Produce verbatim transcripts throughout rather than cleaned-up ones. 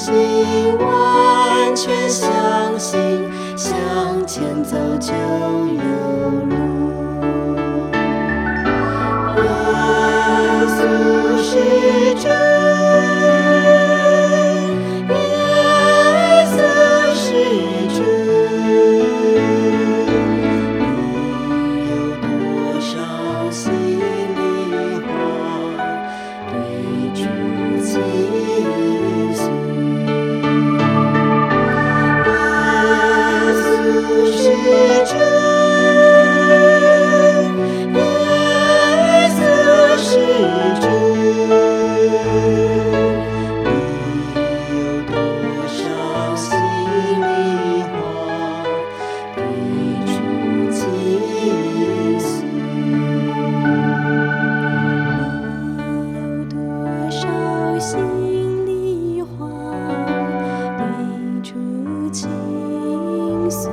信，完全相信，向前走就有路。耶稣是主，耶稣是主。你有多少心里话对主倾诉？耶稣是主，耶稣是主。你有多少心里话对主倾诉？你有多少心里话对主倾诉？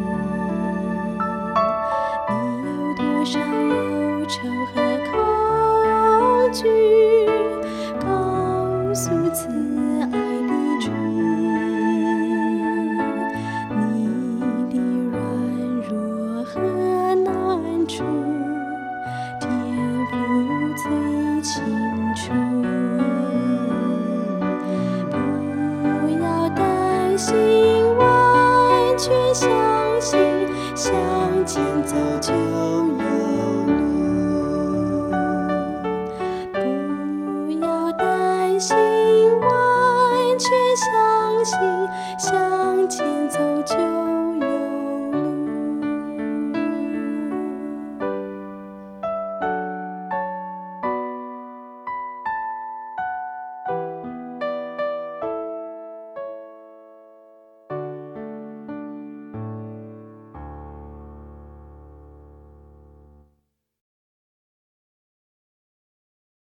你有多少忧愁和恐惧，告诉慈爱的主。你的软弱和难处，天父最清楚。不要担心，完全相信，向前走就有